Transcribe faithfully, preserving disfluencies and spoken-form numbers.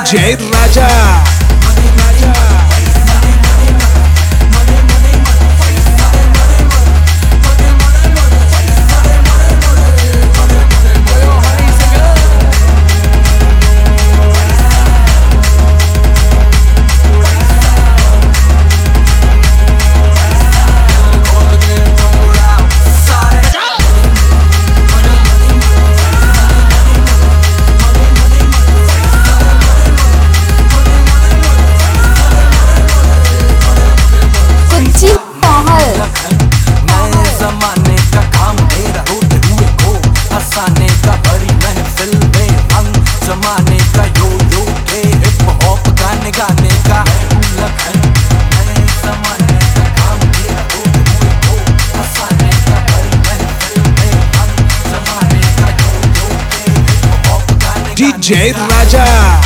DJ राजा। जमाने का yo yo के हिप हॉप गाने गाने का लखन नए जमाने का काम तेरा हो हो हंसाने का भरी महफिल में हम जमाने का यो यो के हिप हॉप गाने डीजे राजा।